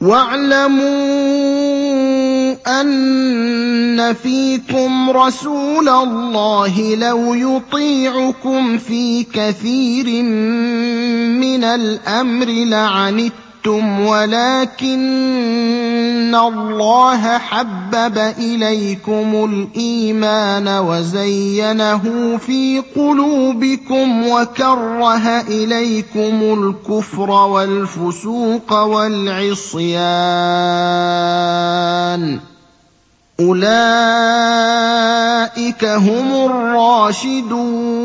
وَاعْلَمُوا أَنَّ فِيكُمْ رَسُولَ اللَّهِ لَوْ يُطِيعُكُمْ فِي كَثِيرٍ مِّنَ الْأَمْرِ لَعَنِتُّمْ وَلَٰكِنَّ اللَّهَ حَبَّبَ إِلَيْكُمُ الْإِيمَانَ وَزَيَّنَهُ فِي قُلُوبِكُمْ وَكَرَّهَ إِلَيْكُمُ الْكُفْرَ وَالْفُسُوقَ وَالْعِصْيَانَ ۚ أُولَٰئِكَ هُمُ الرَّاشِدُونَ